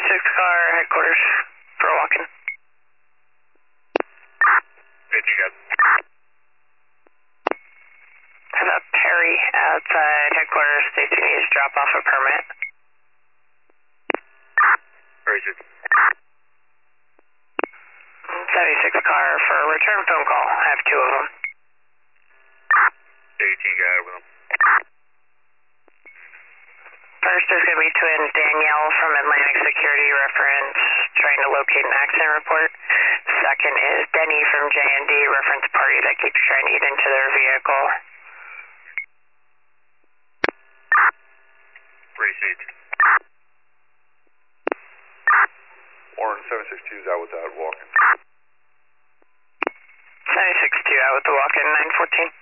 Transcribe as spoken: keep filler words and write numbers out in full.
seventy-six car headquarters for a walk-in. Hey, you got? How about Perry outside headquarters? States he needs to drop off a permit. Where is it? seventy-six car for a return phone call. I have two of them. eighteen got it with them. First is going to be twin Danielle from Atlantic Security reference, trying to locate an accident report. Second is Denny from J and D reference party that keeps trying to get into their vehicle. Receipt. Warren seven six two is out with that walking. seventy-six two out with the walk-in, nine fourteen.